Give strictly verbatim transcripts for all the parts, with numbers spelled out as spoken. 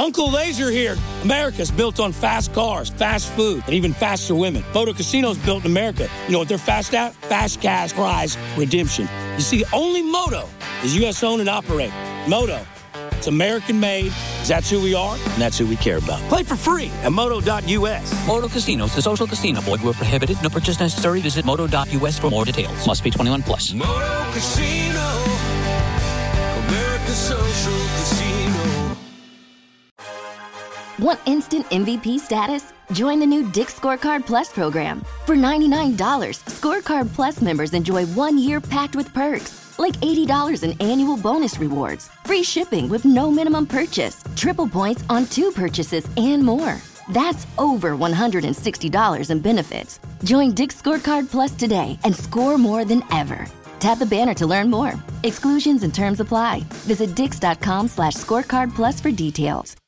Uncle Laser here. America's built on fast cars, fast food, and even faster women. Moto Casino's built in America. You know what they're fast at? Fast cash prize redemption. You see, only Moto is U S owned and operated. Moto, it's American made, because that's who we are, and that's who we care about. Play for free at moto dot U S. Moto Casinos, the social casino. Void where prohibited. No purchase necessary. Visit moto dot U S for more details. Must be twenty-one plus. Moto Casino, America's social casino. Want instant M V P status? Join the new Dick's Scorecard Plus program. For ninety-nine dollars, Scorecard Plus members enjoy one year packed with perks, like eighty dollars in annual bonus rewards, free shipping with no minimum purchase, triple points on two purchases, and more. That's over one hundred sixty dollars in benefits. Join Dick's Scorecard Plus today and score more than ever. Tap the banner to learn more. Exclusions and terms apply. Visit dix.com slash scorecard plus for details.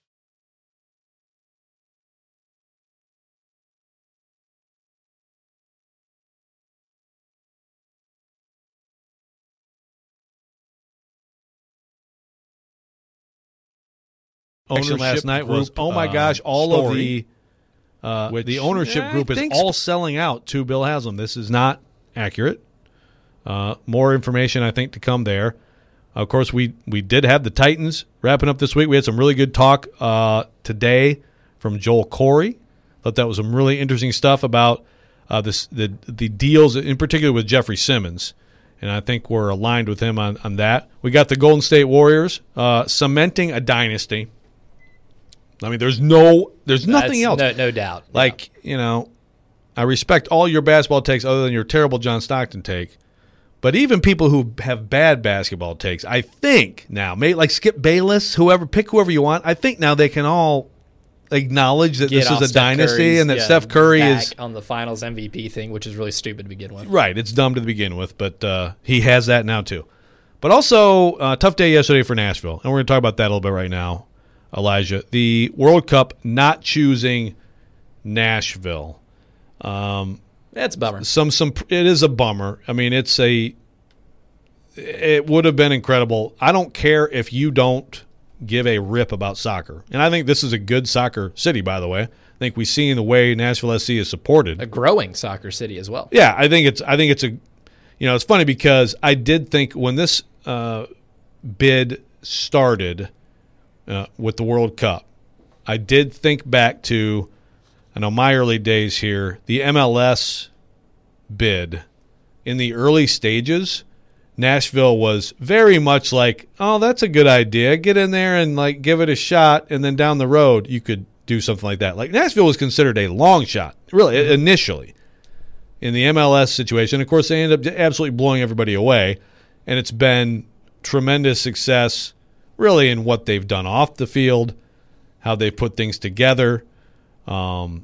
Action last night group, was, oh my gosh, all story, of the uh, which, the ownership yeah, group is all selling out to Bill Haslam. This is not accurate. Uh, more information, I think, to come there. Of course, we, we did have the Titans wrapping up this week. We had some really good talk uh, today from Joel Corey. Thought that was some really interesting stuff about uh, this the the deals, in particular with Jeffrey Simmons. And I think we're aligned with him on, on that. We got the Golden State Warriors uh, cementing a dynasty. I mean, there's no, there's nothing That's else. No, no doubt. Like, yeah. you know, I respect all your basketball takes other than your terrible John Stockton take. But even people who have bad basketball takes, I think now, may, like Skip Bayless, whoever, pick whoever you want, I think now they can all acknowledge that Get this is a Steph dynasty Curry's, and that yeah, Steph Curry is on the finals M V P thing, which is really stupid to begin with. Right. It's dumb to begin with, but uh, he has that now too. But also, uh, tough day yesterday for Nashville. And we're going to talk about that a little bit right now. Elijah, the World Cup not choosing Nashville. Um, That's a bummer. Some, some, it is a bummer. I mean, it's a, it would have been incredible. I don't care if you don't give a rip about soccer. And I think this is a good soccer city, by the way. I think we've seen the way Nashville S C is supported. A growing soccer city as well. Yeah, I think it's, I think it's a, you know, it's funny because I did think when this uh, bid started, Uh, with the World Cup, I did think back to, I know my early days here, the M L S bid. In the early stages, Nashville was very much like, oh, that's a good idea. Get in there and like give it a shot, and then down the road you could do something like that. Like Nashville was considered a long shot, really, initially. In the M L S situation, of course, they ended up absolutely blowing everybody away, and it's been tremendous success really in what they've done off the field, how they put things together, um,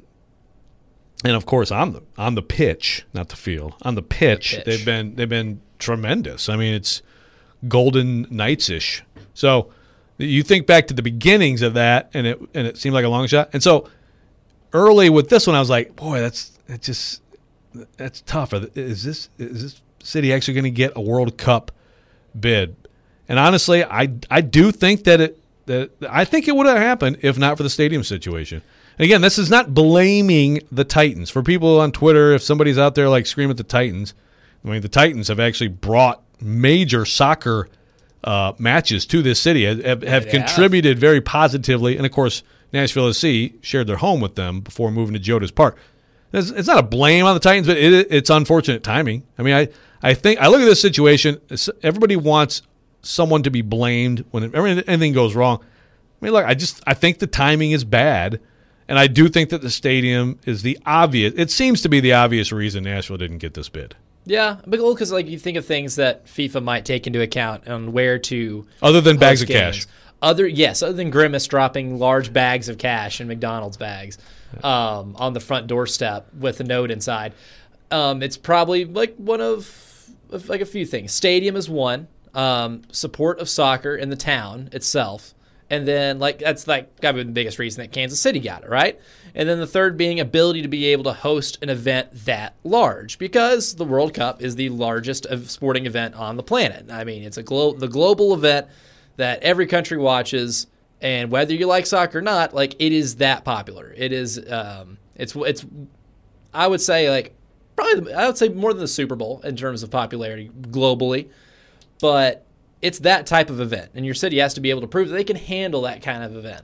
and of course on the on the pitch, not the field, on the pitch, the pitch. they've been they've been tremendous. I mean, it's Golden Knights-ish. So you think back to the beginnings of that, and it and it seemed like a long shot. And so early with this one, I was like, boy, that's it just that's tough. Is this is this city actually going to get a World Cup bid? And honestly, I, I do think that it that I think it would have happened if not for the stadium situation. And again, this is not blaming the Titans. For people on Twitter, if somebody's out there like screaming at the Titans, I mean the Titans have actually brought major soccer uh, matches to this city, have, have contributed very positively. And of course, Nashville S C shared their home with them before moving to Geodis Park. It's, it's not a blame on the Titans, but it, it's unfortunate timing. I mean, I, I think I look at this situation. Everybody wants someone to be blamed when anything goes wrong. I mean, look, I just I think the timing is bad, and I do think that the stadium is the obvious. It seems to be the obvious reason Nashville didn't get this bid. Yeah, because like you think of things that FIFA might take into account on where to other than bags of games. cash. Other yes, other than Grimace dropping large bags of cash in McDonald's bags um, on the front doorstep with a note inside. Um, it's probably like one of, of like a few things. Stadium is one. Um, support of soccer in the town itself, and then like that's like got to be the biggest reason that Kansas City got it, right? And then the third being ability to be able to host an event that large, because the World Cup is the largest sporting event on the planet. I mean, it's a glo- the global event that every country watches, And whether you like soccer or not, like it is that popular. It is, um, it's, it's, I would say like probably, I would say more than the Super Bowl in terms of popularity globally, but it's that type of event. And your city has to be able to prove that they can handle that kind of event.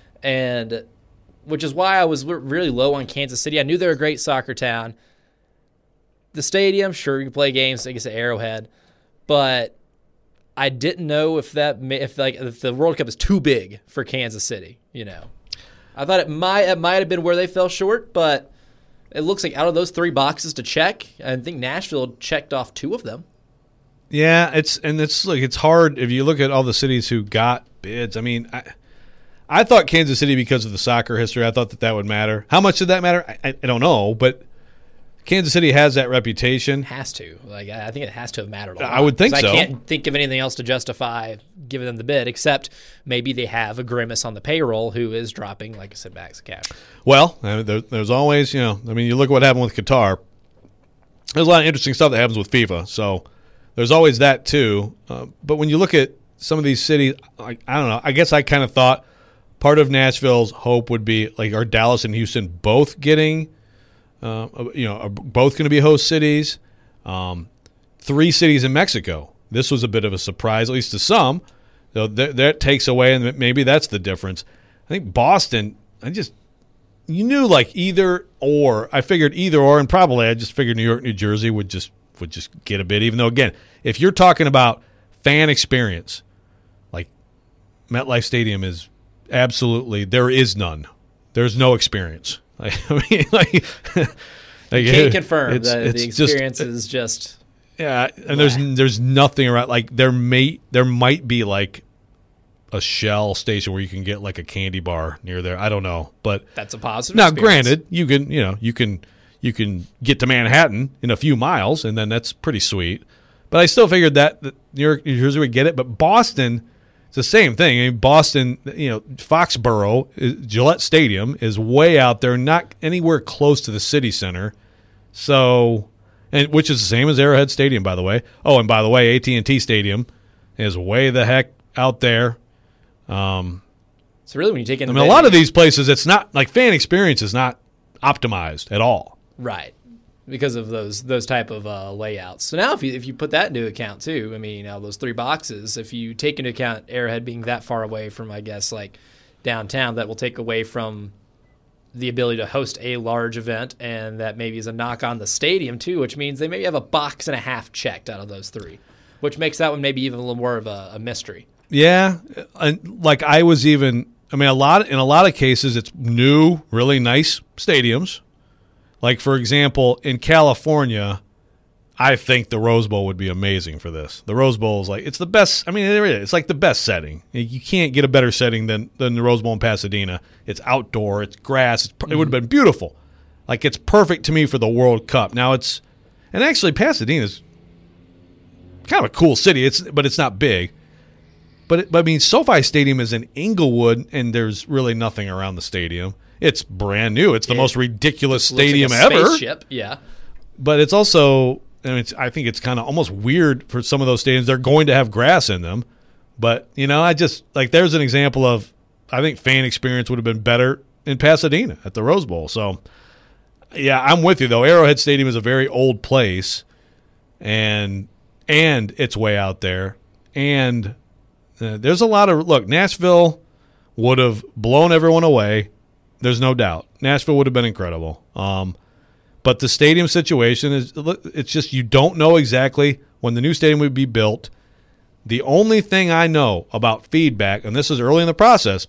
And which is why I was really low on Kansas City. I knew they were a great soccer town. The stadium, sure, you can play games, I guess, at Arrowhead, but I didn't know if that if like if the World Cup is too big for Kansas City. You know, I thought it might it might have been where they fell short, but it looks like out of those three boxes to check, I think Nashville checked off two of them. Yeah, it's and it's like it's hard if you look at all the cities who got bids. I mean, I I thought Kansas City because of the soccer history. I thought that that would matter. How much did that matter? I, I don't know, but Kansas City has that reputation. Has to. Like I think it has to have mattered a lot. I would think so. I can't think of anything else to justify giving them the bid, except maybe they have a Grimace on the payroll who is dropping, like I said, bags of cash. Well, I mean, there, there's always, you know, I mean, you look at what happened with Qatar. There's a lot of interesting stuff that happens with FIFA, so there's always that too. Uh, but when you look at some of these cities, like, I don't know, I guess I kind of thought part of Nashville's hope would be, like, are Dallas and Houston both getting – Uh, you know, are both going to be host cities. Um, three cities in Mexico. This was a bit of a surprise, at least to some. So that, that takes away, and maybe that's the difference. I think Boston, I just, you knew like either or. I figured either or, and probably I just figured New York, New Jersey would just would just get a bid. Even though, again, if you're talking about fan experience, like MetLife Stadium is absolutely, there is none. There's no experience. Like, I mean, like, like can't confirm it's, that it's the experience just, is just yeah, and there's there's nothing around. Like there may there might be like a Shell station where you can get like a candy bar near there. I don't know, but that's a positive. Now, experience. granted, you can you know you can you can get to Manhattan in a few miles, and then that's pretty sweet. But I still figured that, that New York, New Jersey would get it, but Boston. It's the same thing. I mean, Boston, you know, Foxborough, Gillette Stadium is way out there, not anywhere close to the city center. So, and which is the same as Arrowhead Stadium, by the way. Oh, and by the way, A T and T Stadium is way the heck out there. Um, so really, when you take in, I mean, a lot of these places, it's not like fan experience is not optimized at all. Right. Because of those those type of uh, layouts. So now if you if you put that into account too, I mean, uh, those three boxes, if you take into account Arrowhead being that far away from, I guess, like downtown, that will take away from the ability to host a large event, and that maybe is a knock on the stadium too, which means they maybe have a box and a half checked out of those three, which makes that one maybe even a little more of a, a mystery. Yeah, and like I was even, I mean, a lot in a lot of cases, it's new, really nice stadiums. Like, for example, in California, I think the Rose Bowl would be amazing for this. The Rose Bowl is like, it's the best. I mean, it is. It's like the best setting. You can't get a better setting than, than the Rose Bowl in Pasadena. It's outdoor. It's grass. It's, mm-hmm. It would have been beautiful. Like, it's perfect to me for the World Cup. Now, it's – and actually, Pasadena is kind of a cool city, It's but it's not big. But, it, but I mean, SoFi Stadium is in Inglewood, and there's really nothing around the stadium. It's brand new. It's the it most ridiculous stadium like a ever. Spaceship, yeah. But it's also, I mean, it's, I think it's kind of almost weird for some of those stadiums. They're going to have grass in them. But, you know, I just, like, there's an example of, I think fan experience would have been better in Pasadena at the Rose Bowl. So, yeah, I'm with you, though. Arrowhead Stadium is a very old place, and and it's way out there. And uh, there's a lot of, look, Nashville would have blown everyone away. There's no doubt. Nashville would have been incredible. Um, but the stadium situation is, it's just you don't know exactly when the new stadium would be built. The only thing I know about feedback, and this is early in the process,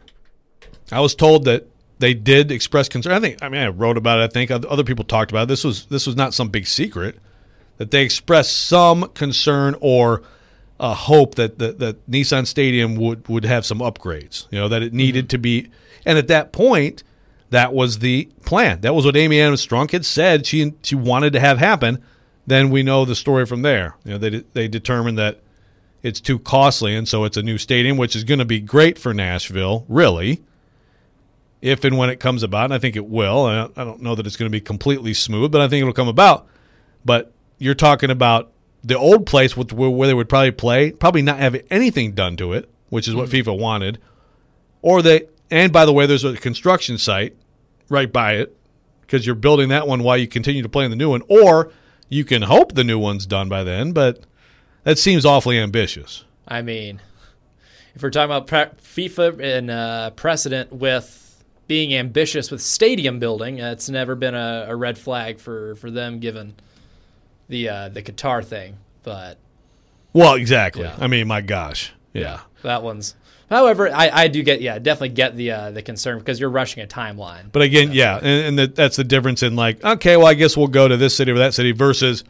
I was told that they did express concern. I think, I mean, I wrote about it. I think other people talked about it. This was this was not some big secret that they expressed some concern or a hope that the, that Nissan Stadium would, would have some upgrades. You know, that it needed mm-hmm. to be. And at that point, that was the plan. That was what Amy Adams Strunk had said she she wanted to have happen. Then we know the story from there. You know, they they determined that it's too costly, and so it's a new stadium, which is going to be great for Nashville, really, if and when it comes about. And I think it will. I don't know that it's going to be completely smooth, but I think it will come about. But you're talking about the old place with, where they would probably play, probably not have anything done to it, which is what mm-hmm. FIFA wanted. or they and by the way, there's a construction site right by it because you're building that one while you continue to play in the new one, or you can hope the new one's done by then, but that seems awfully ambitious. I mean, if we're talking about pre- FIFA and uh, precedent with being ambitious with stadium building, uh, it's never been a, a red flag for, for them given the uh, the Qatar thing. But well, exactly. Yeah. I mean, my gosh, yeah. yeah that one's. However, I, I do get yeah definitely get the uh, the concern because you're rushing a timeline. But again, yeah, and, and the, that's the difference in like, okay, well, I guess we'll go to this city or that city versus,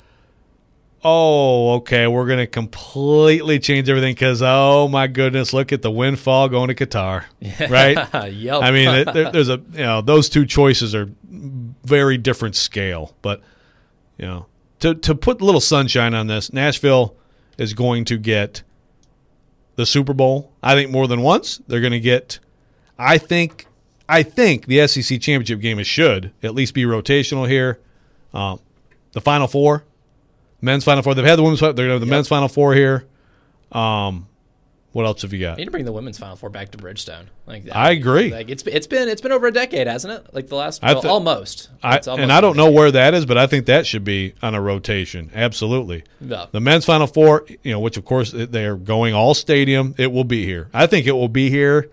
oh, okay, we're going to completely change everything because, oh, my goodness, look at the windfall going to Qatar, right? Yep. I mean, it, there, there's a, you know, those two choices are very different scale. But, you know, to, to put a little sunshine on this, Nashville is going to get the Super Bowl, I think, more than once. They're going to get, I think, I think the S E C championship game is should at least be rotational here. Um, the Final Four. Men's Final Four. They've had the women's. They're going to have the yep. men's Final Four here. Um, what else have you got? You need to bring the women's Final Four back to Bridgestone. Like that. I agree. Like it's it's been it's been over a decade, hasn't it? Like the last well, th- almost. I, almost. And I don't know where that is, but I think that should be on a rotation. Absolutely. Yeah. The men's Final Four, you know, which of course they are going all stadium. It will be here. I think it will be here.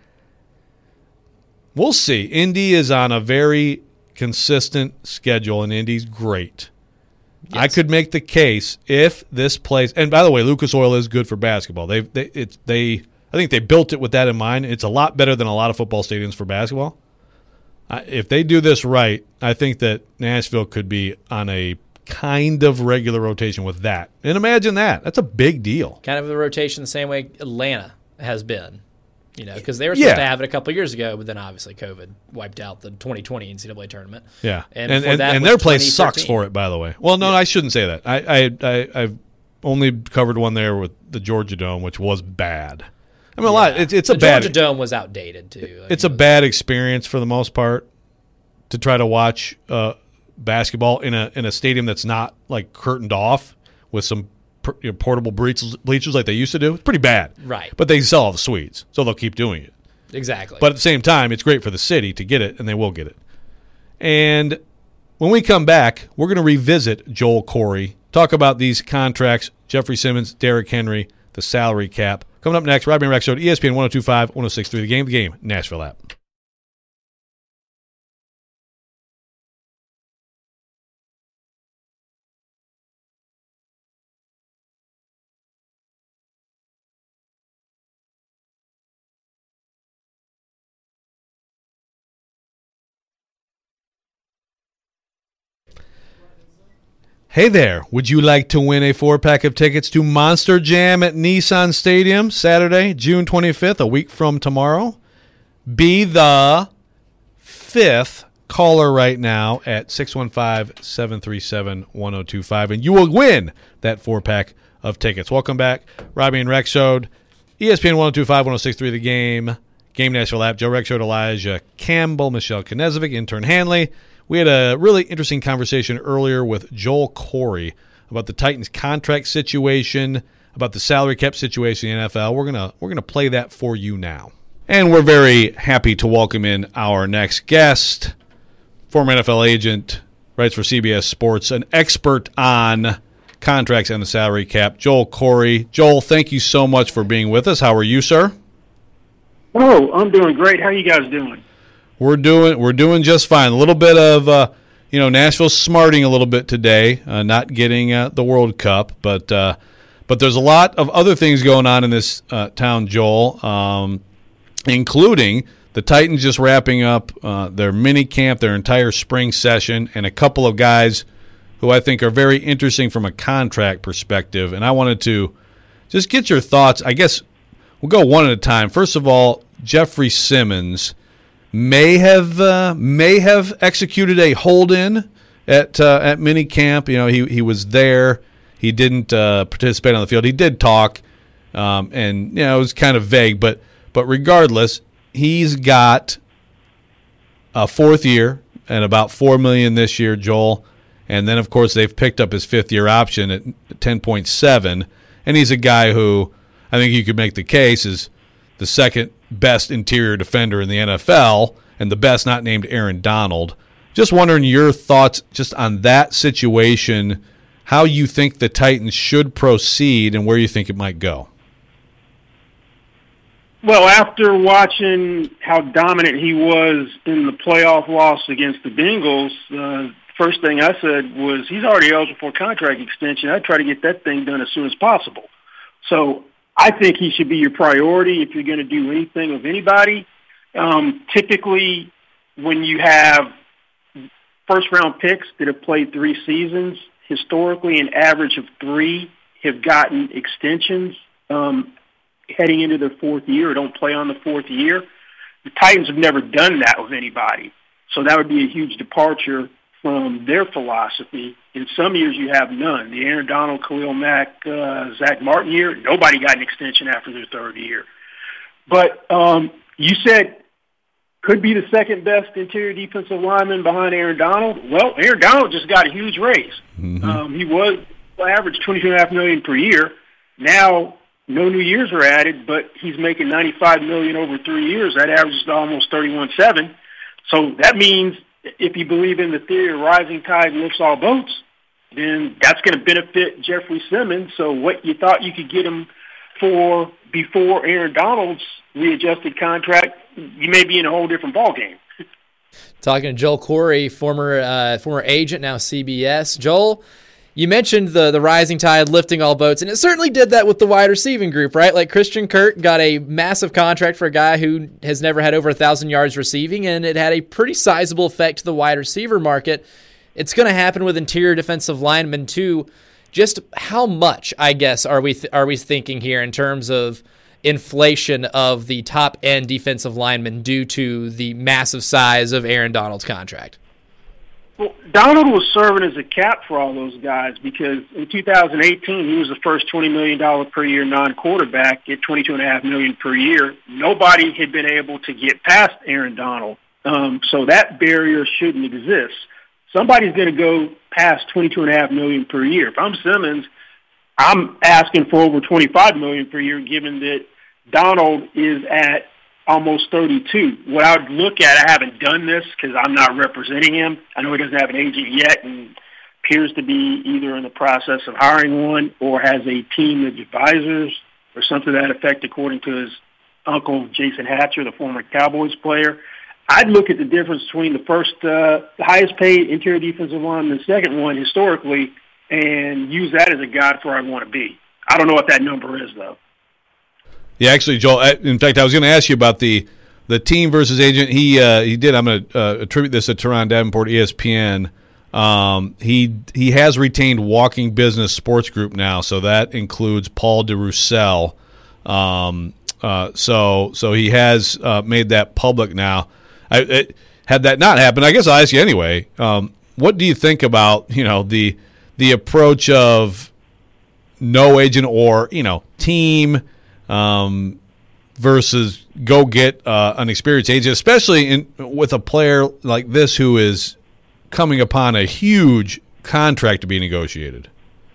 We'll see. Indy is on a very consistent schedule, and Indy's great. Yes. I could make the case if this place, and by the way, Lucas Oil is good for basketball. They, they, it's they, I think they built it with that in mind. It's a lot better than a lot of football stadiums for basketball. Uh, if they do this right, I think that Nashville could be on a kind of regular rotation with that. And imagine that. That's a big deal. Kind of a rotation the same way Atlanta has been. You know, because they were supposed yeah. to have it a couple years ago, but then obviously COVID wiped out the twenty twenty N C double A tournament. Yeah, and and, and, and their place sucks for it, by the way. Well, no, yeah. I shouldn't say that. I, I, I, I've only covered one there with the Georgia Dome, which was bad. I mean, yeah. a lot. It's, it's the a bad. Georgia Dome was outdated too. I mean, it's a bad experience for the most part to try to watch uh, basketball in a in a stadium that's not like curtained off with some you know, portable bleachers, bleachers like they used to do. It's pretty bad. Right. But they sell all the suites, so they'll keep doing it. Exactly. But at the same time, it's great for the city to get it, and they will get it. And when we come back, we're going to revisit Joel Corry, talk about these contracts, Jeffrey Simmons, Derrick Henry, the salary cap. Coming up next, Robbie and Rex Show, E S P N one oh two point five, one oh six point three, The Game, The Game, Nashville app. Hey there, would you like to win a four-pack of tickets to Monster Jam at Nissan Stadium Saturday, June twenty-fifth, a week from tomorrow? Be the fifth caller right now at six one five, seven three seven, one oh two five, and you will win that four-pack of tickets. Welcome back, Robbie and Rex Show, E S P N one oh two point five, one oh six point three, The Game, Game Nashville app, Joe Rex Show, Elijah Campbell, Michelle Knezovic, intern Hanley. We had a really interesting conversation earlier with Joel Corry about the Titans' contract situation, about the salary cap situation in the N F L. We're gonna we're gonna play that for you now, and we're very happy to welcome in our next guest, former N F L agent, writes for C B S Sports, an expert on contracts and the salary cap, Joel Corry. Joel, thank you so much for being with us. How are you, sir? Oh, I'm doing great. How are you guys doing? We're doing we're doing just fine. A little bit of uh, you know Nashville smarting a little bit today, uh, not getting uh, the World Cup, but uh, but there's a lot of other things going on in this uh, town, Joel, um, including the Titans just wrapping up uh, their mini camp, their entire spring session, and a couple of guys who I think are very interesting from a contract perspective. And I wanted to just get your thoughts. I guess we'll go one at a time. First of all, Jeffrey Simmons may have uh, may have executed a hold-in at uh, at minicamp. You know, he he was there. He didn't uh, participate on the field. He did talk, um, and you know it was kind of vague. But but regardless, he's got a fourth year and about four million this year, Joel. And then of course they've picked up his fifth year option at ten point seven. And he's a guy who I think you could make the case is the second best interior defender in the N F L, and the best not named Aaron Donald. Just wondering your thoughts just on that situation, how you think the Titans should proceed and where you think it might go. Well, after watching how dominant he was in the playoff loss against the Bengals, uh, first thing I said was he's already eligible for a contract extension. I'd try to get that thing done as soon as possible. So I think he should be your priority if you're going to do anything with anybody. Um, typically, when you have first-round picks that have played three seasons, historically an average of three have gotten extensions um, heading into their fourth year or don't play on the fourth year. The Titans have never done that with anybody. So that would be a huge departure from their philosophy. In some years, you have none. The Aaron Donald, Khalil Mack, uh, Zach Martin year, nobody got an extension after their third year. But um, you said could be the second best interior defensive lineman behind Aaron Donald. Well, Aaron Donald just got a huge raise. Mm-hmm. Um, he was averaged twenty-two point five million dollars per year. Now, no new years are added, but he's making ninety-five million dollars over three years. That averages to almost thirty-one point seven. So that means if you believe in the theory of rising tide lifts all boats, then that's going to benefit Jeffrey Simmons. So what you thought you could get him for before Aaron Donald's readjusted contract, you may be in a whole different ballgame. Talking to Joel Corey, former uh, former agent, now C B S. Joel, you mentioned the the rising tide lifting all boats, and it certainly did that with the wide receiving group, right? Like Christian Kirk got a massive contract for a guy who has never had over one thousand yards receiving, and it had a pretty sizable effect to the wide receiver market. It's going to happen with interior defensive linemen too. Just how much, I guess, are we th- are we thinking here in terms of inflation of the top-end defensive linemen due to the massive size of Aaron Donald's contract? Well, Donald was serving as a cap for all those guys because in two thousand eighteen, he was the first twenty million dollars per year non-quarterback at twenty-two point five million dollars per year. Nobody had been able to get past Aaron Donald, um, so that barrier shouldn't exist. Somebody's going to go past twenty-two point five million dollars per year. If I'm Simmons, I'm asking for over twenty-five million dollars per year, given that Donald is at almost thirty-two. What I would look at, I haven't done this because I'm not representing him. I know he doesn't have an agent yet and appears to be either in the process of hiring one or has a team of advisors or something to that effect, according to his uncle, Jason Hatcher, the former Cowboys player. I'd look at the difference between the first, uh, the highest paid interior defensive lineman and the second one historically and use that as a guide for where I want to be. I don't know what that number is, though. Yeah, actually, Joel, in fact, I was going to ask you about the the team versus agent. He uh, he did. I'm going to uh, attribute this to Teron Davenport, E S P N. Um, he he has retained Walking Business Sports Group now, so that includes Paul DeRussell. Um, uh, so so he has uh, made that public now. I, it, had that not happened, I guess I'll ask you anyway. Um, what do you think about you know the the approach of no agent or you know team? Um, versus go get uh, an experienced agent, especially in with a player like this who is coming upon a huge contract to be negotiated?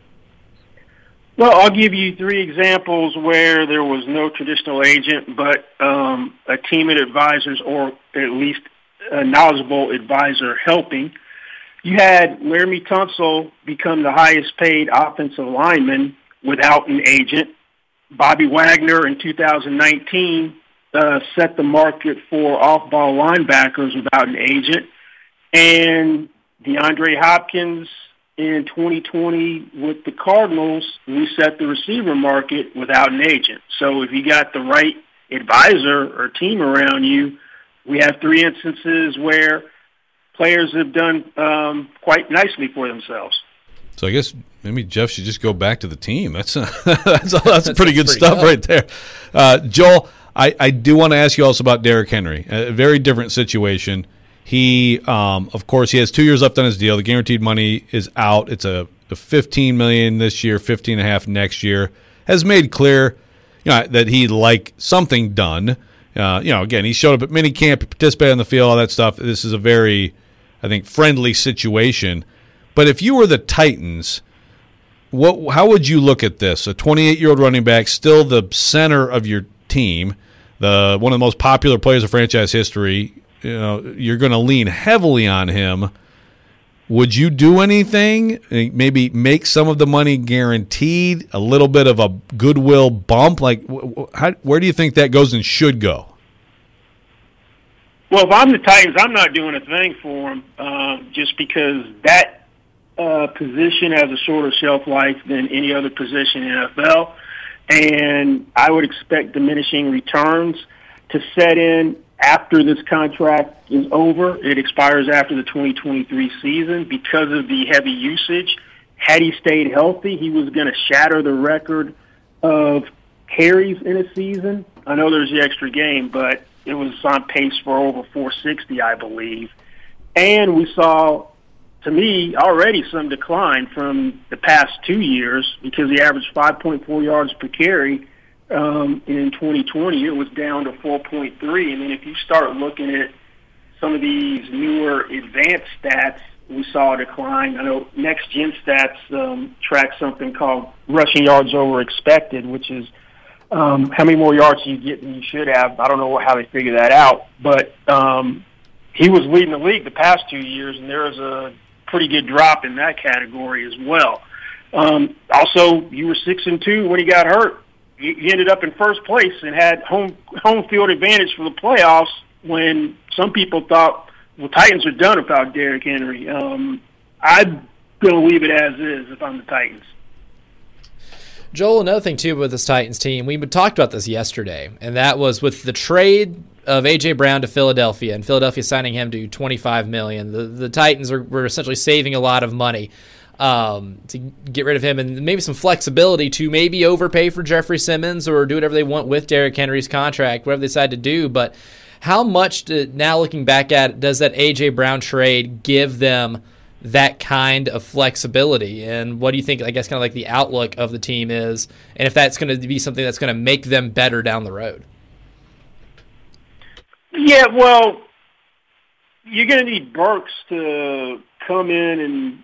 Well, I'll give you three examples where there was no traditional agent, but um, a team of advisors or at least a knowledgeable advisor helping. You had Laramie Tunsil become the highest paid offensive lineman without an agent. Bobby Wagner in two thousand nineteen uh, set the market for off-ball linebackers without an agent. And DeAndre Hopkins in twenty twenty with the Cardinals reset the receiver market without an agent. So if you got the right advisor or team around you, we have three instances where players have done um, quite nicely for themselves. So I guess maybe Jeff should just go back to the team. That's uh, that's, that's pretty good pretty stuff tough. right there. Uh, Joel, I, I do want to ask you also about Derrick Henry. A very different situation. He, um, of course, he has two years left on his deal. The guaranteed money is out. It's a, a fifteen million dollars this year, fifteen and a half next year. Has made clear, you know, that he'd like something done. Uh, you know, again, he showed up at minicamp, participated on the field, all that stuff. This is a very, I think, friendly situation. But if you were the Titans, what? How would you look at this? A twenty-eight-year-old running back, still the center of your team. the one of the most popular players of franchise history. You know, you're going to lean heavily on him. Would you do anything? Maybe make some of the money guaranteed, a little bit of a goodwill bump? Like, how, where do you think that goes and should go? Well, if I'm the Titans, I'm not doing a thing for him, uh, just because that uh, position has a shorter shelf life than any other position in the N F L, and I would expect diminishing returns to set in after this contract is over. It expires after the twenty twenty-three season because of the heavy usage. Had he stayed healthy, he was going to shatter the record of carries in a season. I know there's the extra game, but it was on pace for over four sixty, I believe. And we saw, to me, already some decline from the past two years because he averaged five point four yards per carry. Um, in twenty twenty, it was down to four point three. And then if you start looking at some of these newer advanced stats, we saw a decline. I know Next Gen Stats um, tracks something called rushing yards over expected, which is um, how many more yards you get than you should have. I don't know how they figure that out. But um, he was leading the league the past two years, and there was a pretty good drop in that category as well. Um, also, you were six and two when he got hurt. He ended up in first place and had home home field advantage for the playoffs when some people thought, well, Titans are done without Derrick Henry. Um, I'm going to leave it as is if I'm the Titans. Joel, another thing, too, with this Titans team, we talked about this yesterday, and that was with the trade of A J. Brown to Philadelphia, and Philadelphia signing him to twenty-five million dollars. The, the Titans are, were essentially saving a lot of money um, to get rid of him, and maybe some flexibility to maybe overpay for Jeffrey Simmons or do whatever they want with Derrick Henry's contract, whatever they decide to do. But how much, to, now looking back at it, does that A J. Brown trade give them that kind of flexibility? And what do you think, I guess, kind of like the outlook of the team is, and if that's going to be something that's going to make them better down the road? Yeah, well, you're going to need Burks to come in and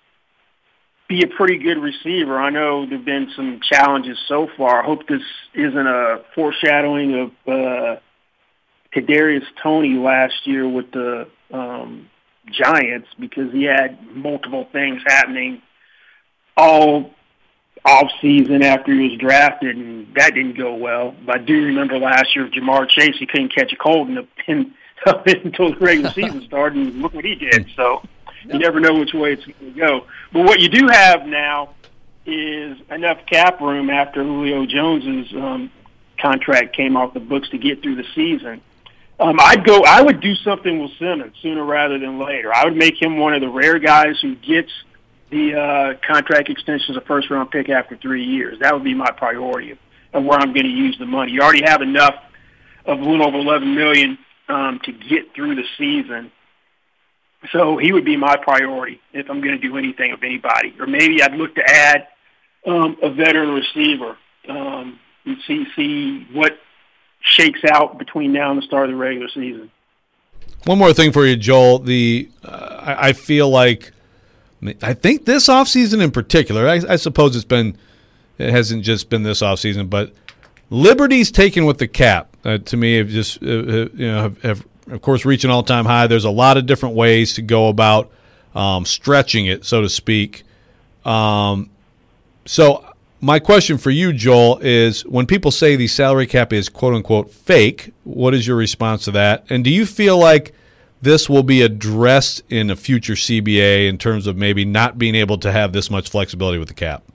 be a pretty good receiver. I know there have been some challenges so far. I hope this isn't a foreshadowing of uh, Kadarius Toney last year with the um, Giants, because he had multiple things happening all off season after he was drafted, and that didn't go well. But I do remember last year with Jamar Chase, he couldn't catch a cold in the, in, until the regular season started, and look what he did. So you never know which way it's going to go. But what you do have now is enough cap room after Julio Jones's um, contract came off the books to get through the season. Um, I'd go. I would do something with Simmons sooner rather than later. I would make him one of the rare guys who gets the uh, contract extension as a first-round pick after three years. That would be my priority of, of where I'm going to use the money. You already have enough of a little over eleven million dollars um, to get through the season. So he would be my priority if I'm going to do anything with anybody. Or maybe I'd look to add um, a veteran receiver um, and see see what shakes out between now and the start of the regular season. One more thing for you, Joel. The uh, I, I feel like I think this offseason in particular, I, I suppose it's been it hasn't just been this offseason, but liberties taken with the cap uh, to me have just uh, you know have, have of course reached an all-time high. There's a lot of different ways to go about um, stretching it, so to speak. Um, so my question for you, Joel, is when people say the salary cap is quote-unquote fake, what is your response to that? And do you feel like this will be addressed in a future C B A in terms of maybe not being able to have this much flexibility with the cap?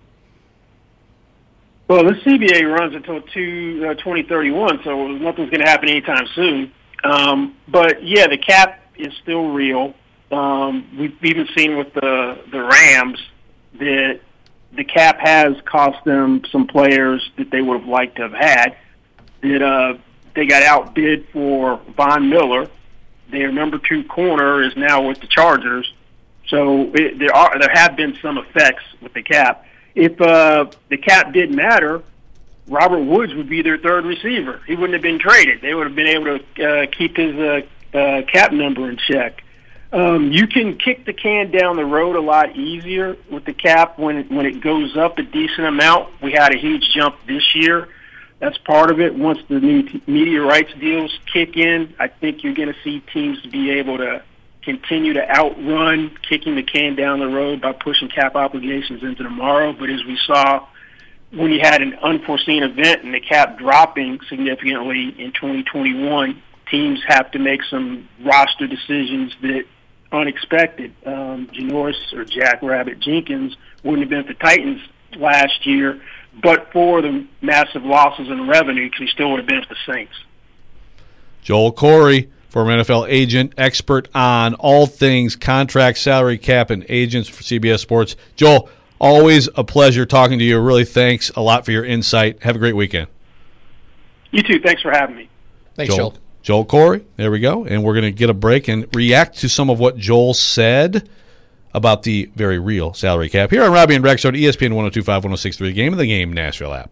Well, the C B A runs until two, uh, twenty thirty-one, so nothing's going to happen anytime soon. Um, but, yeah, the cap is still real. Um, we've even seen with the, the Rams that the cap has cost them some players that they would have liked to have had. That uh, they got outbid for Von Miller. Their number two corner is now with the Chargers. So it, there are there have been some effects with the cap. If uh, the cap didn't matter, Robert Woods would be their third receiver. He wouldn't have been traded. They would have been able to uh, keep his uh, uh, cap number in check. Um, you can kick the can down the road a lot easier with the cap when it, when it goes up a decent amount. We had a huge jump this year. That's part of it. Once the new t- media rights deals kick in, I think you're going to see teams be able to continue to outrun kicking the can down the road by pushing cap obligations into tomorrow. But as we saw when you had an unforeseen event and the cap dropping significantly in twenty twenty-one, teams have to make some roster decisions that unexpected. Um, Janoris or Jack Rabbit Jenkins wouldn't have been at the Titans last year, but for the massive losses in revenue, because he still would have been at the Saints. Joel Corey, former N F L agent, expert on all things contract, salary cap, and agents for C B S Sports. Joel, always a pleasure talking to you. Really, thanks a lot for your insight. Have a great weekend. You too. Thanks for having me. Thanks, Joel. Joel. Joel Corey, there we go. And we're going to get a break and react to some of what Joel said about the very real salary cap here on Robbie and Rex on E S P N one oh two point five, one oh six point three, The Game of the Game Nashville app.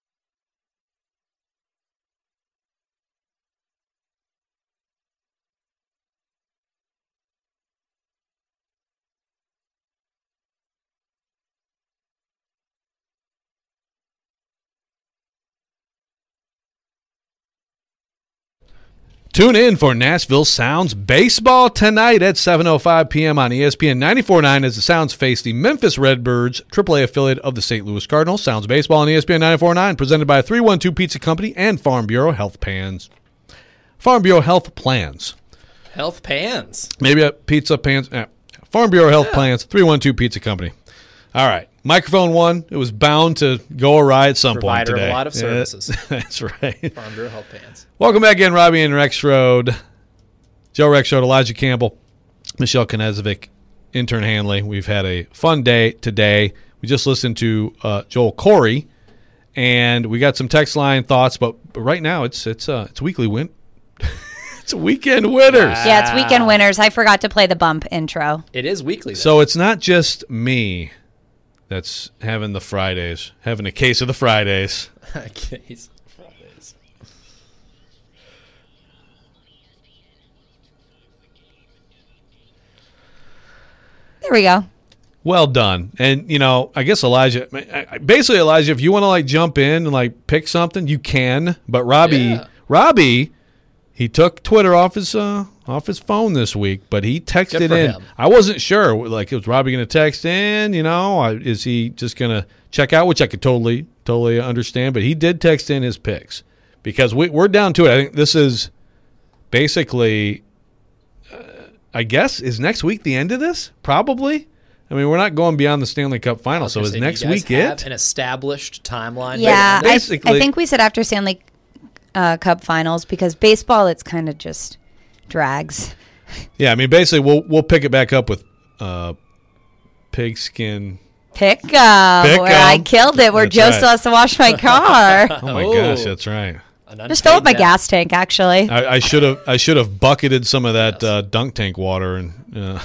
Tune in for Nashville Sounds Baseball tonight at seven oh five p.m. on E S P N ninety-four point nine as the Sounds face the Memphis Redbirds, triple A affiliate of the Saint Louis Cardinals. Sounds Baseball on E S P N ninety-four point nine, presented by three one two Pizza Company and Farm Bureau Health Plans. Farm Bureau Health Plans. Health Pans. Maybe a pizza pans. Eh. Farm Bureau Health Yeah. Plans, three one two Pizza Company. All right. Microphone one, it was bound to go awry at some Provider point today. of a lot of services. Yeah, that's right. Farm Bureau Health Pans. Welcome back in, Robbie and Rex Road. Joe Rex Road, Elijah Campbell, Michelle Knezovic, intern Hanley. We've had a fun day today. We just listened to uh, Joel Corey, and we got some text line thoughts, but, but right now it's it's uh, it's weekly win. It's weekend winners. Yeah, it's weekend winners. I forgot to play the bump intro. It is weekly, though. So it's not just me that's having the Fridays, having a case of the Fridays. Case Fridays. There we go. Well done. And, you know, I guess Elijah, basically, Elijah, if you want to, like, jump in and, like, pick something, you can. But Robbie, Yeah. Robbie, he took Twitter off his uh, off his phone this week, but he texted Good for in. him. I wasn't sure. Like, was Robbie going to text in? You know, I- is he just going to check out, which I could totally, totally understand. But he did text in his picks because we, we're down to it. I think this is basically, uh, I guess, is next week the end of this? Probably. I mean, we're not going beyond the Stanley Cup I final, was so gonna is say, next do you guys week have it? an established timeline? Yeah, Ba- I, basically- I think we said after Stanley uh, Cup finals because baseball, it's kind of just drags. Yeah, I mean, basically, we'll we'll pick it back up with uh, pigskin. Pick up Pick where I 'em. killed it, where That's Joe right. still has to wash my car. Oh my Oh. gosh, that's right. An Just fill up my unpaid debt. gas tank, actually. I, I should have I should have bucketed some of that Yes. uh, dunk tank water and uh,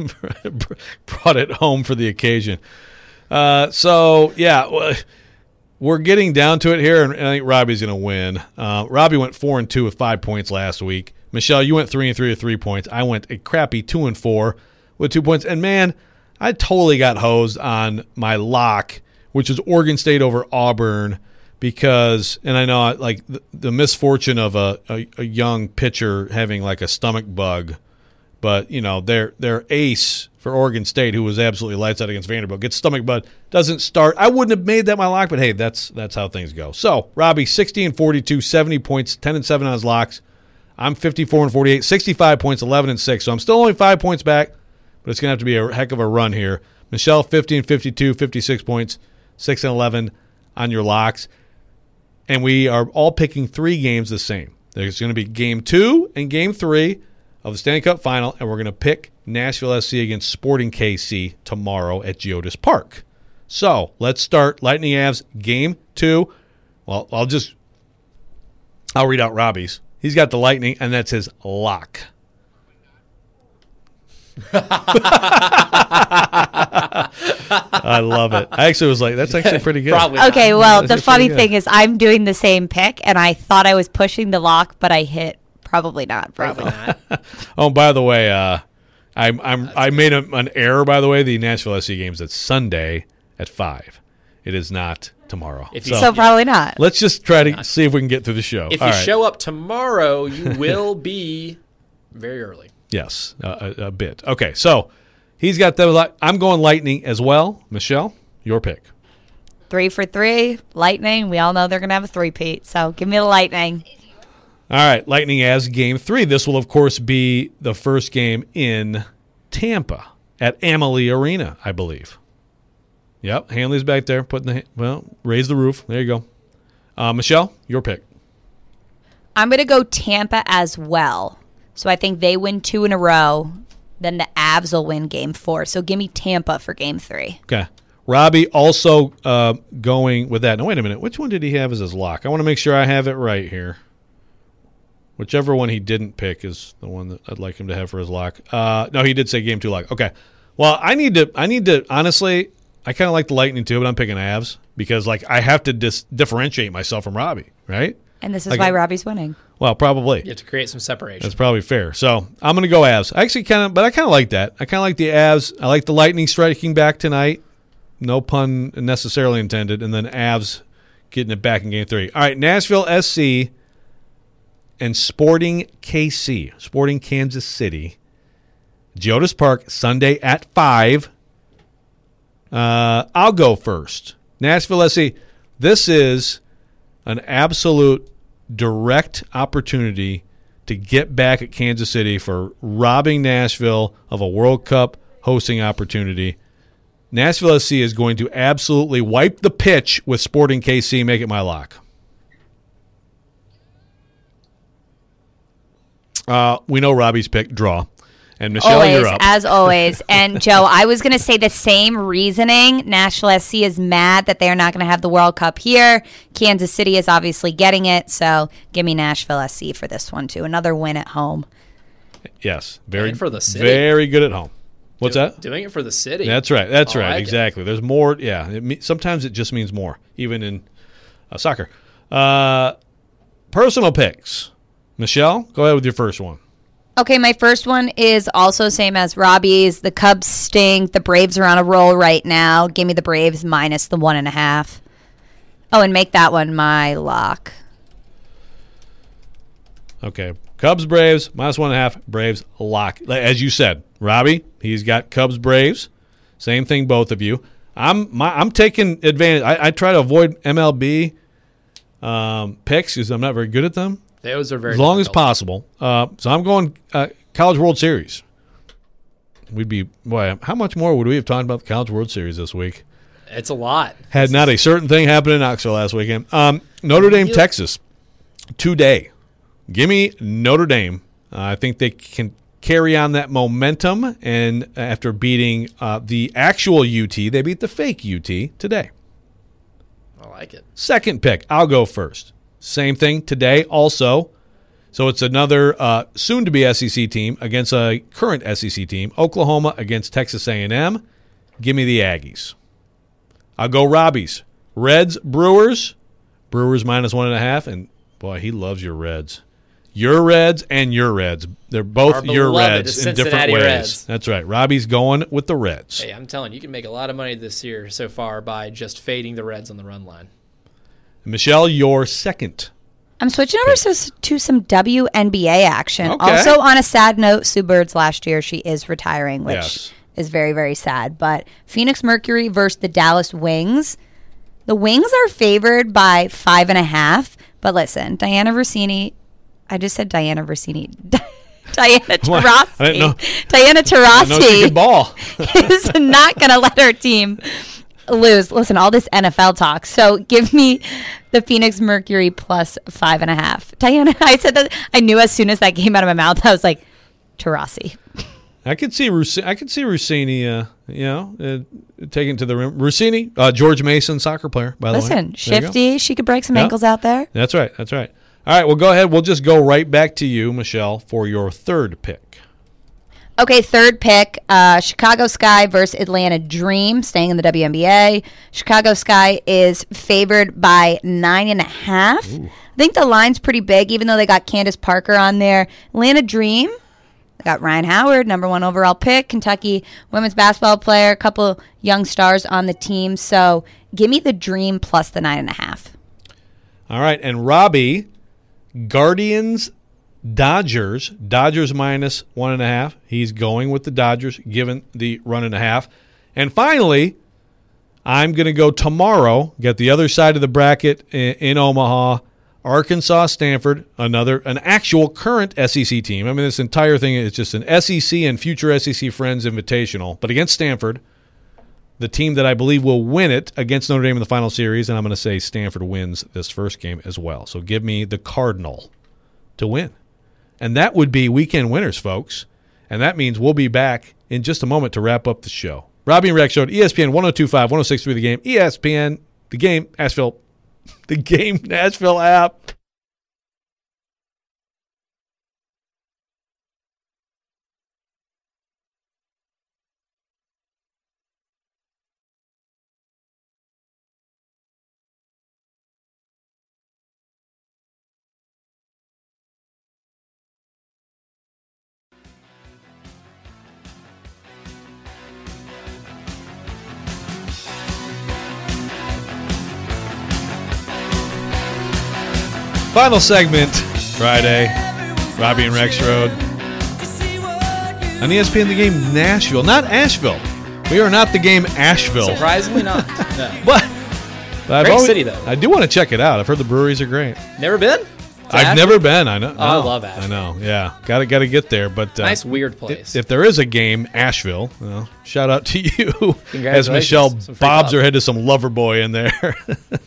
brought it home for the occasion. Uh, so yeah, w- we're getting down to it here, and I think Robbie's going to win. Uh, Robbie went four and two with five points last week. Michelle, you went three and three with three points. I went a crappy two and four with two points. And man, I totally got hosed on my lock, which is Oregon State over Auburn. Because, and I know, like, the, the misfortune of a, a, a young pitcher having, like, a stomach bug. But, you know, their their ace for Oregon State, who was absolutely lights out against Vanderbilt, gets stomach bug, doesn't start. I wouldn't have made that my lock, but, hey, that's that's how things go. So, Robbie, sixty and forty-two, seventy points, ten and seven on his locks. I'm fifty-four and forty-eight, sixty-five points, eleven and six. So, I'm still only five points back, but it's going to have to be a heck of a run here. Michelle, fifty and fifty-two, fifty-six points, six and eleven on your locks. And we are all picking three games the same. There's going to be game two and game three of the Stanley Cup final, and we're going to pick Nashville S C against Sporting K C tomorrow at Geodis Park. So let's start Lightning Avs game two. Well, I'll just I'll read out Robbie's. He's got the Lightning, and that's his lock. I love it. I actually was like, that's actually pretty good. Probably not. Okay, well, That's the pretty funny good. thing is I'm doing the same pick, and I thought I was pushing the lock, but I hit probably not. Probably not. Oh, by the way, uh, I'm I'm I made a, an error. By the way, the Nashville S C game's at Sunday at five. It is not tomorrow. If you- So probably not. let's just try to see if we can get through the show. If All you right. show up tomorrow, you will be very early. Yes, uh, a, a bit. Okay, so he's got the. li- I'm going Lightning as well. Michelle, your pick. Three for three. Lightning. We all know they're going to have a three-peat. So give me the Lightning. All right, Lightning as game three. This will, of course, be the first game in Tampa at Amalie Arena, I believe. Yep, Hanley's back there putting the well, raise the roof. There you go. Uh, Michelle, your pick. I'm going to go Tampa as well. So I think they win two in a row. Then the Avs will win game four. So give me Tampa for game three. Okay. Robbie also uh, going with that. Now, wait a minute. Which one did he have as his lock? I want to make sure I have it right here. Whichever one he didn't pick is the one that I'd like him to have for his lock. Uh, no, he did say game two lock. Okay. Well, I need to, I need to, honestly, I kind of like the Lightning too, but I'm picking Avs because, like, I have to dis- differentiate myself from Robbie, right? And this is Like- why Robbie's winning. Well, probably. You have to create some separation. That's probably fair. So I'm going to go Avs. I actually kind of, but I kind of like that. I kind of like the Avs. I like the Lightning striking back tonight. No pun necessarily intended. And then Avs getting it back in game three. All right, Nashville S C and Sporting K C, Sporting Kansas City. Geodis Park, Sunday at five. Uh, I'll go first. Nashville S C. This is an absolute direct opportunity to get back at Kansas City for robbing Nashville of a World Cup hosting opportunity. Nashville S C is going to absolutely wipe the pitch with Sporting K C. Make it my lock. Uh, we know Robbie's pick, draw. And Michelle, Always, you're up. as always. And Joe, I was going to say the same reasoning. Nashville S C is mad that they're not going to have the World Cup here. Kansas City is obviously getting it. So give me Nashville S C for this one, too. Another win at home. Yes, very And for the city. very good at home. What's Do- that? Doing it for the city. That's right. That's I right. like it. Exactly. There's more. Yeah. It me- sometimes it just means more, even in uh, soccer. Uh, personal picks. Michelle, go ahead with your first one. Okay, my first one is also same as Robbie's. The Cubs stink. The Braves are on a roll right now. Give me the Braves minus the one and a half. Oh, and make that one my lock. Okay. Cubs, Braves, minus one and a half. Braves, lock. As you said, Robbie, he's got Cubs, Braves. Same thing, both of you. I'm my, I'm taking advantage. I, I try to avoid M L B um, picks because I'm not very good at them. Those are very As long as difficult. possible. Uh, so I'm going uh, College World Series. We'd be boy. How much more would we have talked about the College World Series this week? It's a lot. Had not a certain thing happened in Knoxville last weekend. Um, Notre Dame, You- Texas, today. Give me Notre Dame. Uh, I think they can carry on that momentum, and after beating uh, the actual U T, they beat the fake U T today. I like it. Second pick, I'll go first. Same thing today also. So it's another uh, soon-to-be S E C team against a current S E C team. Oklahoma against Texas A and M. Give me the Aggies. I'll go Robbie's. Reds, Brewers. Brewers minus one and a half. And, boy, he loves your Reds. Your Reds and your Reds. They're both Our your beloved Reds in different Cincinnati ways. Reds. That's right. Robbie's going with the Reds. Hey, I'm telling you, you can make a lot of money this year so far by just fading the Reds on the run line. Michelle, your second. I'm switching over to, to some W N B A action. Okay. Also, on a sad note, Sue Bird's last year, she is retiring, which Yes. is very, very sad. But Phoenix Mercury versus the Dallas Wings. The Wings are favored by five and a half. But listen, Diana Rossini, I just said Diana Rossini. Diana What? Taurasi. I didn't know- Diana I know she Taurasi can ball. is not going to let her team lose. Listen, all this N F L talk. So give me the Phoenix Mercury plus five and a half. Diana, I said that. I knew as soon as that came out of my mouth, I was like, Taurasi. I could see Rossini, I could see Rossini, uh, you know, uh, taking to the rim. Rossini, uh, George Mason, soccer player, by the way. Listen, There you go. shifty. She could break some Yeah. ankles out there. That's right. That's right. All right. Well, go ahead. We'll just go right back to you, Michelle, for your third pick. Okay, third pick, uh, Chicago Sky versus Atlanta Dream, staying in the W N B A. Chicago Sky is favored by nine and a half. I think the line's pretty big, even though they got Candace Parker on there. Atlanta Dream, They got Ryan Howard, number one overall pick, Kentucky women's basketball player, a couple young stars on the team. So give me the Dream plus the nine and a half. All right, and Robbie, Guardians, Dodgers, Dodgers minus one and a half. He's going with the Dodgers, given the run and a half. And finally, I'm going to go tomorrow, get the other side of the bracket in, in Omaha, Arkansas, Stanford, another, an actual current S E C team. I mean, this entire thing is just an S E C and future S E C Friends Invitational. But against Stanford, the team that I believe will win it against Notre Dame in the final series, and I'm going to say Stanford wins this first game as well. So give me the Cardinal to win. And that would be weekend winners, folks. And that means we'll be back in just a moment to wrap up the show. Robbie and Rex Show at E S P N one oh two point five, one oh six point three The Game, E S P N, The Game, Asheville, The Game, Nashville app. Final segment, Friday, Robbie and Rex Road. On E S P N The Game, Nashville, not Asheville. We are not The Game, Asheville. Surprisingly not. No. But, but I've Great always, city, though. I do want to check it out. I've heard the breweries are great. Never been? To I've Asheville? never been. I know. Oh, I no, love Asheville. I know. Yeah, got to got to get there. But uh, Nice, weird place. If, if there is a game, Asheville, well, shout out to you as Congratulations. Michelle Some free bobs pop. her head to some lover boy in there.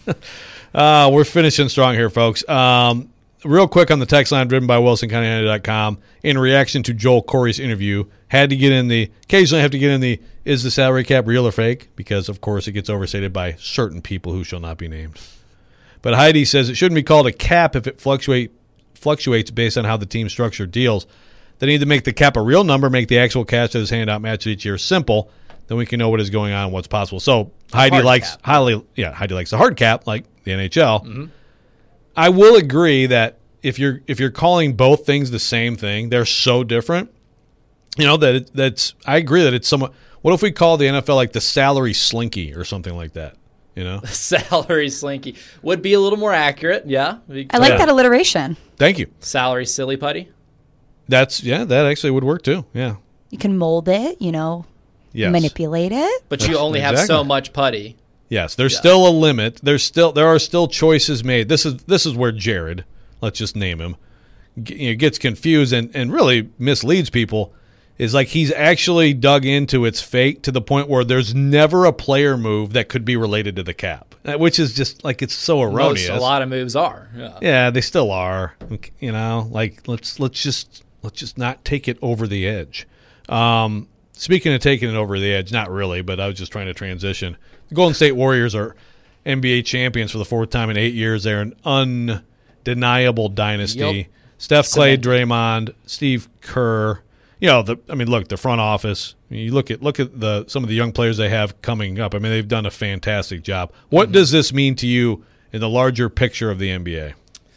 uh, we're finishing strong here, folks. Um, real quick on the text line driven by Wilson County United dot com. In reaction to Joel Corey's interview, had to get in the occasionally have to get in the is the salary cap real or fake, because of course it gets overstated by certain people who shall not be named. But Heidi says it shouldn't be called a cap if it fluctuate fluctuates based on how the team structure deals. They need to make the cap a real number, make the actual cash that is handed out match each year simple. Then we can know what is going on and what's possible. So Heidi hard likes cap. highly, yeah, Heidi likes the hard cap like the N H L. Mm-hmm. I will agree that if you're if you're calling both things the same thing, they're so different. You know that it, that's. I agree that it's somewhat. What if we call the N F L like the salary slinky or something like that? You know, Salary slinky would be a little more accurate. Yeah. I like Yeah. that alliteration. thank you. Salary silly putty. That's yeah, that actually would work too. Yeah, You can mold it, you know, yes, manipulate it. But you only have Exactly. so much putty. yes. There's Yeah. still a limit. There's still there are still choices made. This is this is where Jared, let's just name him, g- you know, gets confused and and really misleads people. Is like he's actually dug into its fate to the point where there's never a player move that could be related to the cap, uh, which is just like it's so erroneous. Most, a lot of moves are. Yeah. Yeah, they still are. You know, like let's let's just let's just not take it over the edge. Um, speaking of taking it over the edge, not really, but I was just trying to transition. The Golden State Warriors are N B A champions for the fourth time in eight years. They're an undeniable dynasty. Yep. Steph, Clay, Cemented. Draymond, Steve Kerr. You know, the I mean, look, the front office. You look at look at the some of the young players they have coming up. I mean, they've done a fantastic job. What Mm-hmm. does this mean to you in the larger picture of the N B A?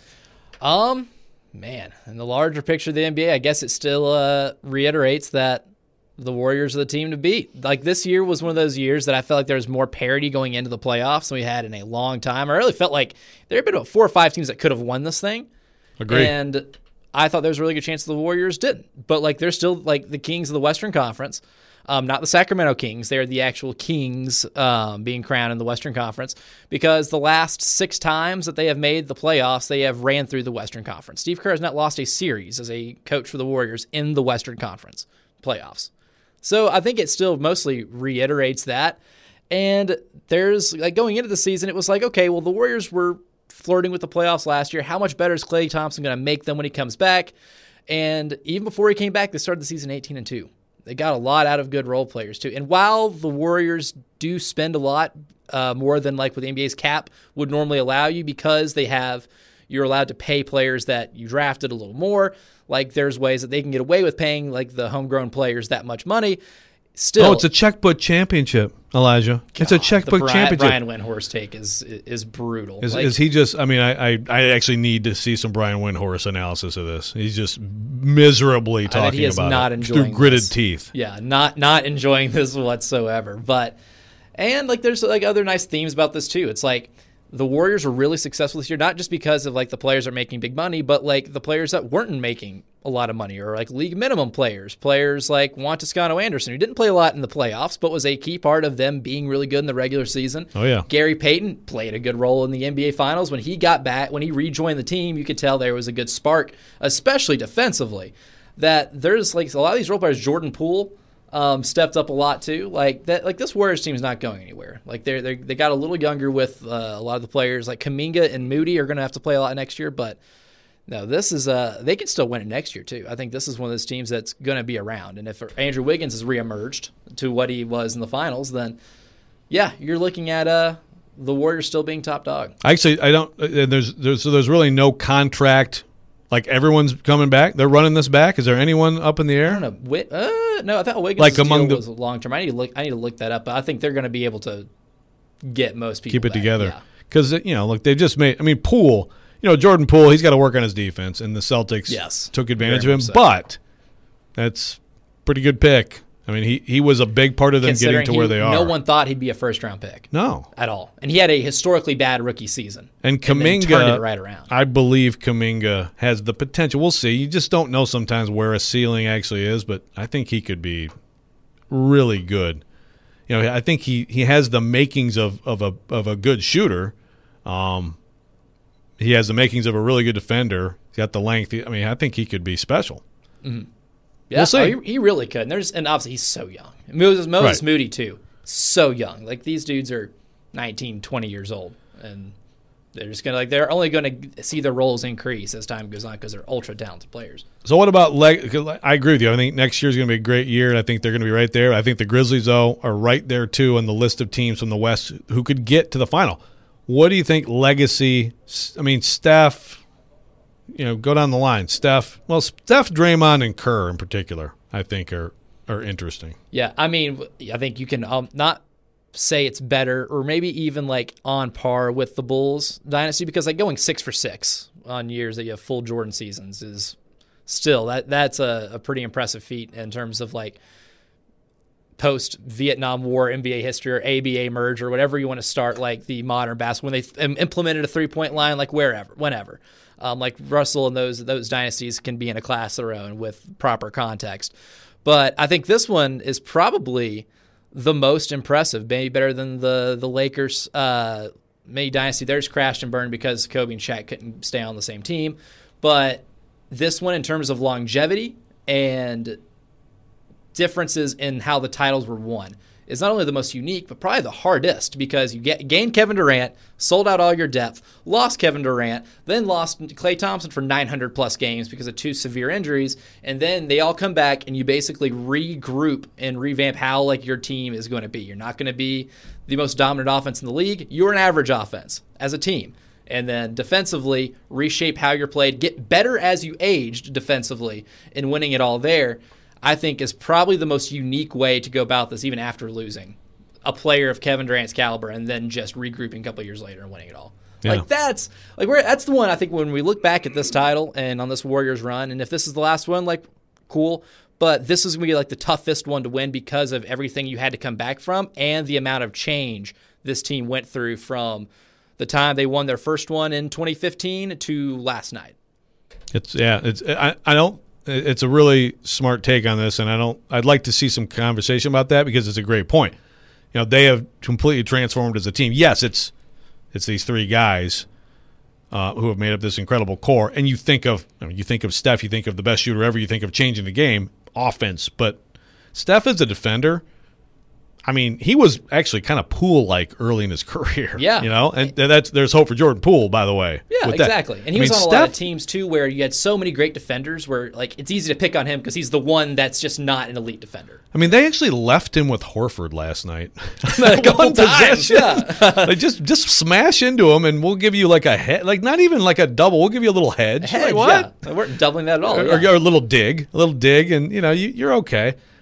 Um, man, in the larger picture of the N B A, I guess it still uh, reiterates that the Warriors are the team to beat. Like this year was one of those years that I felt like there was more parity going into the playoffs than we had in a long time. I really felt like there had been about four or five teams that could have won this thing. Agree. And I thought there was a really good chance the Warriors didn't. But like they're still like the kings of the Western Conference. Um, not the Sacramento Kings. They're the actual kings um, being crowned in the Western Conference because the last six times that they have made the playoffs, they have ran through the Western Conference. Steve Kerr has not lost a series as a coach for the Warriors in the Western Conference playoffs. So I think it still mostly reiterates that. And there's like going into the season, it was like, okay, well, the Warriors were flirting with the playoffs last year. How much better is Klay Thompson going to make them when he comes back? And even before he came back, they started the season eighteen and two. They got a lot out of good role players too. And while the Warriors do spend a lot uh, more than like what the N B A's cap would normally allow you, because they have you're allowed to pay players that you drafted a little more. Like there's ways that they can get away with paying like the homegrown players that much money. still. Oh, it's a checkbook championship, Elijah. It's a God, checkbook the Brian, championship. Brian Windhorst take is is brutal. Is, Like, is he just? I mean, I, I I actually need to see some Brian Windhorst analysis of this. He's just miserably I bet talking he is about not it enjoying through gritted this. teeth. Yeah, not not enjoying this whatsoever. But and like there's like other nice themes about this too. It's like the Warriors were really successful this year, not just because of like the players are making big money, but like the players that weren't making a lot of money, or like league minimum players, players like Juan Toscano Anderson, who didn't play a lot in the playoffs, but was a key part of them being really good in the regular season. Oh yeah, Gary Payton played a good role in the N B A Finals. When he got back, when he rejoined the team, you could tell there was a good spark, especially defensively. That there's like a lot of these role players. Jordan Poole um, stepped up a lot too. Like that, like this Warriors team is not going anywhere. Like they they they got a little younger with uh, a lot of the players. Like Kuminga and Moody are going to have to play a lot next year, but. No, this is uh they could still win it next year too. I think this is one of those teams that's going to be around. And if Andrew Wiggins has reemerged to what he was in the finals, then yeah, you're looking at uh the Warriors still being top dog. Actually, I don't. Uh, there's there's so there's really no contract. Like everyone's coming back. They're running this back. Is there anyone up in the air? I don't know. Wit, uh, no, I thought Wiggins' Like deal among the- was long term. I need to look. I need to look that up. But I think they're going to be able to get most people Keep it back. together. Yeah. Because you know, look, they just made. I mean, Poole. You know, Jordan Poole, he's got to work on his defense, and the Celtics Yes, took advantage very of him. much so. But that's a pretty good pick. I mean, he, he was a big part of them getting Considering to where he- they are. No one thought he'd be a first round pick. No. At all. And he had a historically bad rookie season. And then Kuminga, turned it right around. I believe Kuminga has the potential. We'll see. You just don't know sometimes where a ceiling actually is, but I think he could be really good. You know, I think he, he has the makings of, of a of a good shooter. Um, he has the makings of a really good defender. He's got the length. I mean, I think he could be special. Mm-hmm. Yeah, We'll see. oh, he, he really could. And there's and obviously he's so young. Moses, Moses Right. Moody too, so young. Like these dudes are nineteen, twenty years old, and they're just gonna like they're only going to see their roles increase as time goes on because they're ultra talented players. So what about leg? 'Cause I agree with you. I think next year's going to be a great year, and I think they're going to be right there. I think the Grizzlies, though, are right there too on the list of teams from the West who could get to the final. What do you think legacy? I mean, Steph. You know, go down the line. Steph. Well, Steph, Draymond, and Kerr in particular, I think are are interesting. Yeah, I mean, I think you can um, not say it's better or maybe even like on par with the Bulls dynasty because like going six for six on years that you have full Jordan seasons is still that that's a, a pretty impressive feat in terms of like post Vietnam War N B A history or A B A merge or whatever you want to start like the modern basketball when they th- implemented a three point line like wherever whenever. Um, like Russell and those those dynasties can be in a class of their own with proper context. But I think this one is probably the most impressive, maybe better than the the Lakers uh, maybe dynasty. Theirs crashed and burned because Kobe and Shaq couldn't stay on the same team. But this one, in terms of longevity and differences in how the titles were won, is not only the most unique, but probably the hardest because you get gained Kevin Durant, sold out all your depth, lost Kevin Durant, then lost Klay Thompson for nine hundred plus games because of two severe injuries, and then they all come back and you basically regroup and revamp how like your team is going to be. You're not going to be the most dominant offense in the league. You're an average offense as a team. And then defensively, reshape how you're played, get better as you aged defensively in winning it all there. I think is probably the most unique way to go about this, even after losing a player of Kevin Durant's caliber and then just regrouping a couple of years later and winning it all. Yeah. Like that's like we're that's the one I think when we look back at this title and on this Warriors run, and if this is the last one, like cool, but this is gonna be like the toughest one to win because of everything you had to come back from and the amount of change this team went through from the time they won their first one in twenty fifteen to last night. It's yeah. It's I, I don't. It's a really smart take on this, and I don't. I'd like to see some conversation about that because it's a great point. You know, they have completely transformed as a team. Yes, it's it's these three guys uh, who have made up this incredible core. And you think of I mean, you think of Steph, you think of the best shooter ever, you think of changing the game, offense. But Steph as a defender, I mean, he was actually kind of Poole-like early in his career. Yeah. You know, and that's there's hope for Jordan Poole, by the way. Yeah, with that. exactly. And he I was mean, on a Steph, lot of teams, too, where you had so many great defenders where, like, it's easy to pick on him because he's the one that's just not an elite defender. I mean, they actually left him with Horford last night. A couple One times, possession. yeah. They just just smash into him, and we'll give you like a head, like not even like a double. We'll give you a little hedge. Hedge, like, what? yeah. They weren't doubling that at all. Or, yeah. or a little dig, a little dig, and you know you, you're okay.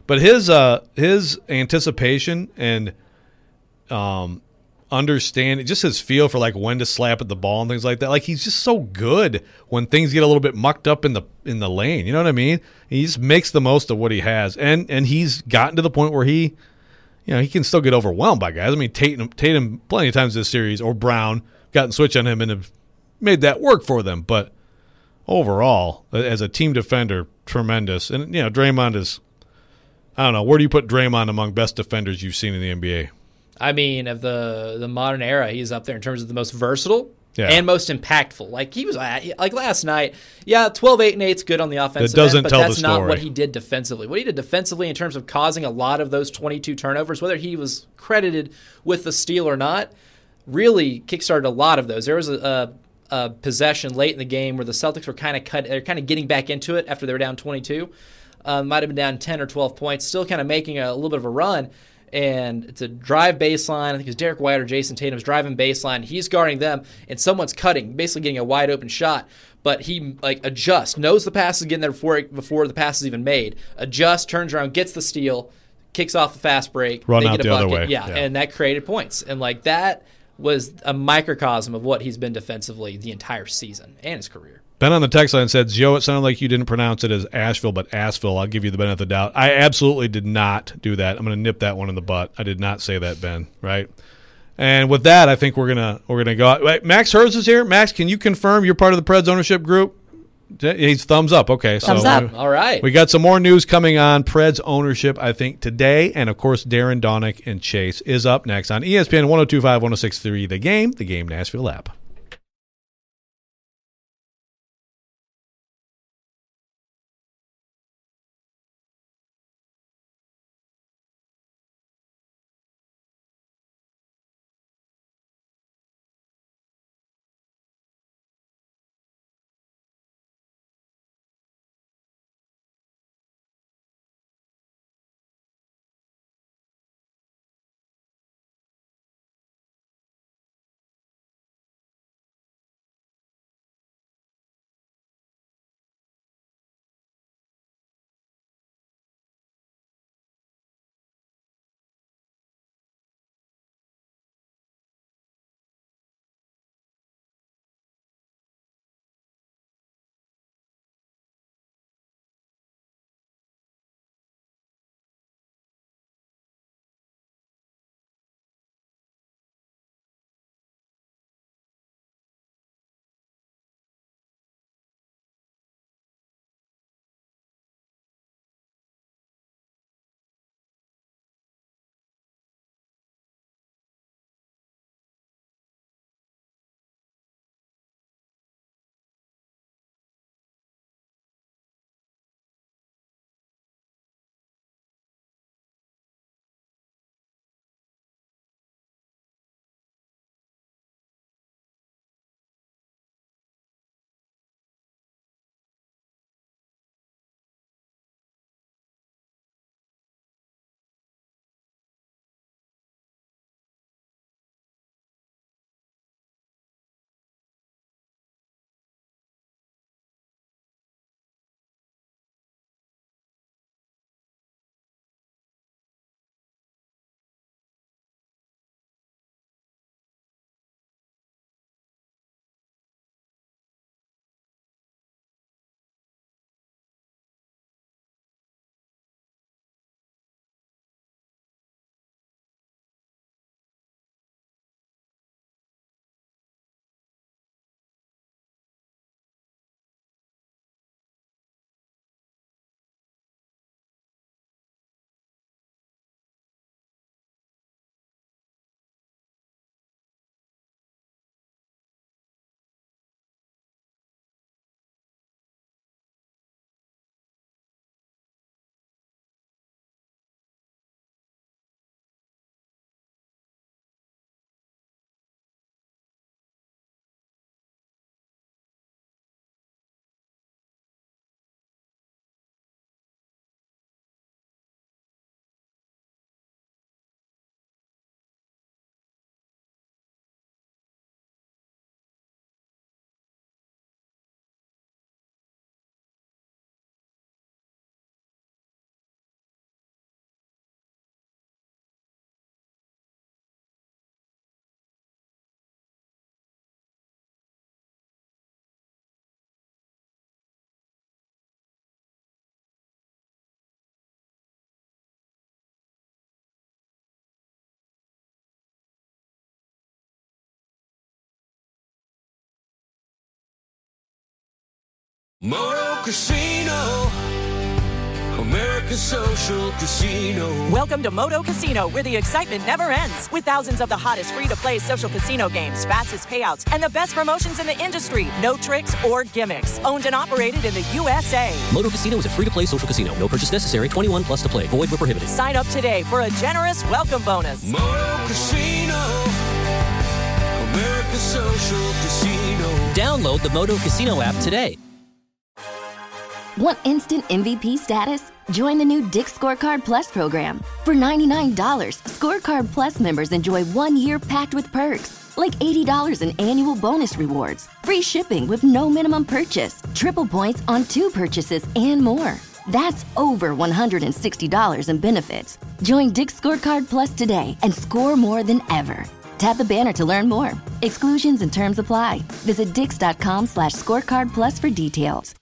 But his uh, his anticipation and um, understanding, just his feel for like when to slap at the ball and things like that. Like he's just so good when things get a little bit mucked up in the in the lane. You know what I mean? He just makes the most of what he has, and and he's gotten to the point where he, you know, he can still get overwhelmed by guys. I mean, Tatum, Tatum plenty of times this series, or Brown, gotten switch on him and have made that work for them. But overall, as a team defender, tremendous. And you know, Draymond is, I don't know, where do you put Draymond among best defenders you've seen in the N B A? I mean, of the the modern era, he's up there in terms of the most versatile Yeah. and most impactful. Like he was like last night, yeah, twelve, eight, and eight's good on the offensive It doesn't end, but tell the that's not story. what he did defensively. What he did defensively in terms of causing a lot of those twenty-two turnovers, whether he was credited with the steal or not, really kickstarted a lot of those. There was a, a, a possession late in the game where the Celtics were kind of cut, they're kind of getting back into it after they were down twenty-two. Um, might have been down ten or twelve points, still kind of making a, a little bit of a run. And it's a drive baseline. I think it's Derek White or Jason Tatum's driving baseline. He's guarding them, and someone's cutting, basically getting a wide open shot. But he like adjusts, knows the pass is getting there before before the pass is even made. Adjusts, turns around, gets the steal, kicks off the fast break, Run they out get a the other bucket. way. Yeah, Yeah. and that created points. And like that was a microcosm of what he's been defensively the entire season and his career. Ben on the text line said, Joe, it sounded like you didn't pronounce it as Asheville, but Asheville. I'll give you the benefit of the doubt. I absolutely did not do that. I'm going to nip that one in the butt. I did not say that, Ben, right? And with that, I think we're going to we're gonna go out. Wait, Max Hurst is here. Max, can you confirm you're part of the Preds ownership group? He's thumbs up. Okay. Thumbs so up. we- All right. We got some more news coming on Preds ownership, I think, today. And, of course, Darren Donick and Chase is up next on E S P N one oh two point five, one oh six point three, The Game, The Game Nashville app. Moto Casino. America's Social Casino. Welcome to Moto Casino, where the excitement never ends. With thousands of the hottest free-to-play social casino games, fastest payouts, and the best promotions in the industry. No tricks or gimmicks. Owned and operated in the U S A. Moto Casino is a free-to-play social casino. No purchase necessary. twenty-one plus to play. Void where prohibited. Sign up today for a generous welcome bonus. Moto Casino. America's Social Casino. Download the Moto Casino app today. Want instant M V P status? Join the new Dick's Scorecard Plus program. For ninety-nine dollars, Scorecard Plus members enjoy one year packed with perks, like eighty dollars in annual bonus rewards, free shipping with no minimum purchase, triple points on two purchases, and more. That's over one hundred sixty dollars in benefits. Join Dick's Scorecard Plus today and score more than ever. Tap the banner to learn more. Exclusions and terms apply. Visit dix.com slash scorecard plus for details.